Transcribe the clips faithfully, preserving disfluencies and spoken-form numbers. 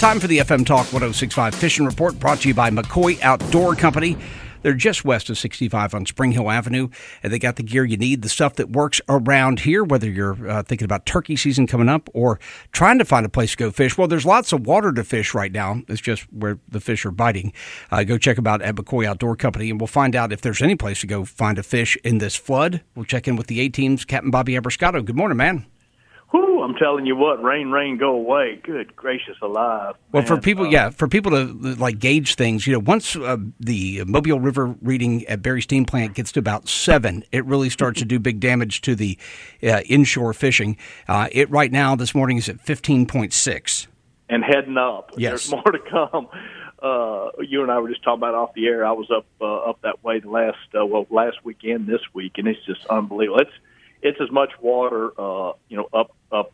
Time for the F M Talk one oh six point five Fishing Report, brought to you by McCoy Outdoor Company. They're just west of sixty-five on Spring Hill Avenue, and they got the gear you need, the stuff that works around here, whether you're uh, thinking about turkey season coming up or trying to find a place to go fish. Well, there's lots of water to fish right now. It's just where the fish are biting. Uh, go check them out at McCoy Outdoor Company, and we'll find out if there's any place to go find a fish in this flood. We'll check in with the A-Team's Captain Bobby Abrascato. Good morning, man. Whew, I'm telling you what, rain, rain, go away. Good gracious alive. Well, man. for people, uh, yeah, for people to like gauge things, you know, once uh, the Mobile River reading at Berry Steam Plant gets to about seven, it really starts to do big damage to the uh, inshore fishing. Uh, it right now this morning is at fifteen point six. And heading up. Yes. There's more to come. Uh, you and I were just talking about off the air. I was up uh, up that way the last uh, well last weekend, this week, and it's just unbelievable. It's it's as much water, uh, you know, up up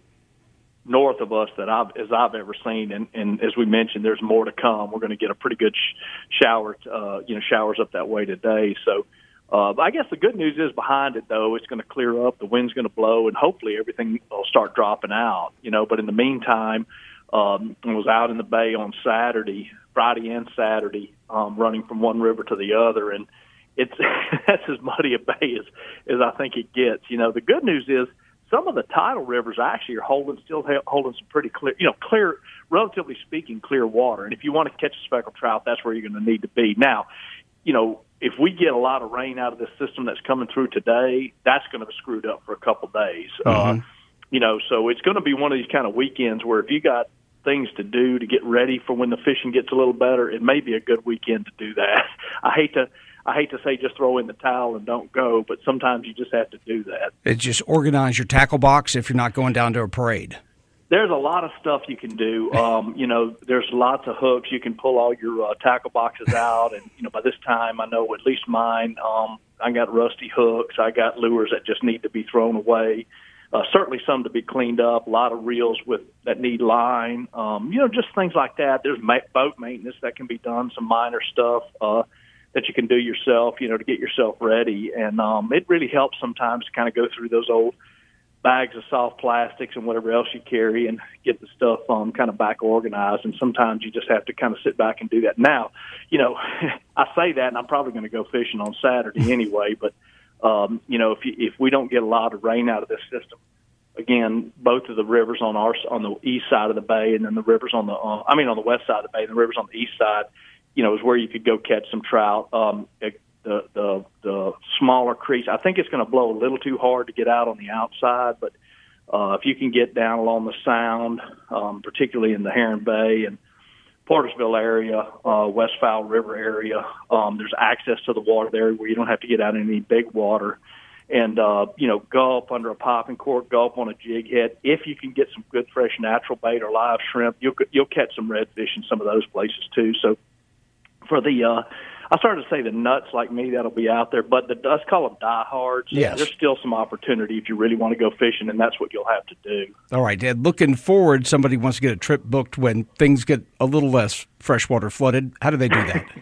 north of us that I've as I've ever seen, and, and as we mentioned, there's more to come. We're going to get a pretty good sh- shower, uh, you know, showers up that way today. So, uh, I guess the good news is behind it, though, it's going to clear up. The wind's going to blow, and hopefully everything will start dropping out. You know, but in the meantime, um, I was out in the bay on Saturday, Friday and Saturday, um, running from one river to the other, and it's that's as muddy a bay as as I think it gets. You know, the good news is some of the tidal rivers actually are holding, still holding some pretty clear, you know, clear, relatively speaking, clear water. And if you want to catch a speckled trout, that's where you're going to need to be. Now, you know, if we get a lot of rain out of this system that's coming through today, that's going to be screwed up for a couple of days. Mm-hmm. Uh, you know, so it's going to be one of these kind of weekends where if you got things to do to get ready for when the fishing gets a little better, it may be a good weekend to do that. I hate to. I hate to say just throw in the towel and don't go, but sometimes you just have to do that. It's just organize your tackle box if you're not going down to a parade. There's a lot of stuff you can do. Um, you know, there's lots of hooks. You can pull all your uh, tackle boxes out, and you know, by this time, I know at least mine. Um, I got rusty hooks. I got lures that just need to be thrown away. Uh, certainly some to be cleaned up. A lot of reels with that need line. Um, you know, just things like that. There's ma- boat maintenance that can be done. Some minor stuff. Uh, that you can do yourself, you know, to get yourself ready. And um, it really helps sometimes to kind of go through those old bags of soft plastics and whatever else you carry and get the stuff um, kind of back organized. And sometimes you just have to kind of sit back and do that. Now, you know, I say that, and I'm probably going to go fishing on Saturday anyway, but, um, you know, if you, if we don't get a lot of rain out of this system, again, both of the rivers on our on the east side of the bay and then the rivers on the, uh, I mean, on the west side of the bay and the rivers on the east side, you know, is where you could go catch some trout. Um, the, the the smaller creeks, I think it's going to blow a little too hard to get out on the outside, but uh, if you can get down along the Sound, um, particularly in the Heron Bay and Portersville area, uh, West Fowl River area, um, there's access to the water there where you don't have to get out in any big water. And, uh, you know, gulp under a popping cork, gulp on a jig head. If you can get some good fresh natural bait or live shrimp, you'll, you'll catch some redfish in some of those places too. So, For the, uh, I started to say the nuts like me that'll be out there, but the let's call them diehards. Yes. There's still some opportunity if you really want to go fishing, and that's what you'll have to do. All right, Dad. Looking forward, somebody wants to get a trip booked when things get a little less freshwater flooded. How do they do that?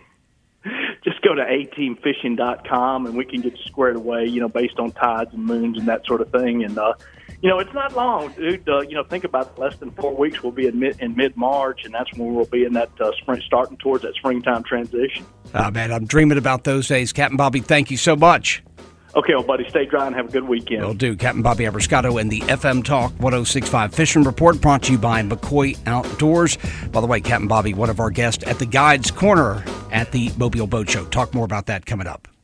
Just go to a team fishing dot com, and we can get you squared away, you know, based on tides and moons and that sort of thing. And, uh, you know, it's not long, dude. Uh, you know, think about it. Less than four weeks we'll be in, mid, in mid-March, and that's when we'll be in that uh, spring, starting towards that springtime transition. Oh, man, I'm dreaming about those days. Captain Bobby, thank you so much. Okay, well, buddy, stay dry and have a good weekend. Will do. Captain Bobby Abrascato and the F M Talk one oh six point five Fishing Report, brought to you by McCoy Outdoors. By the way, Captain Bobby, one of our guests at the Guides Corner at the Mobile Boat Show. Talk more about that coming up.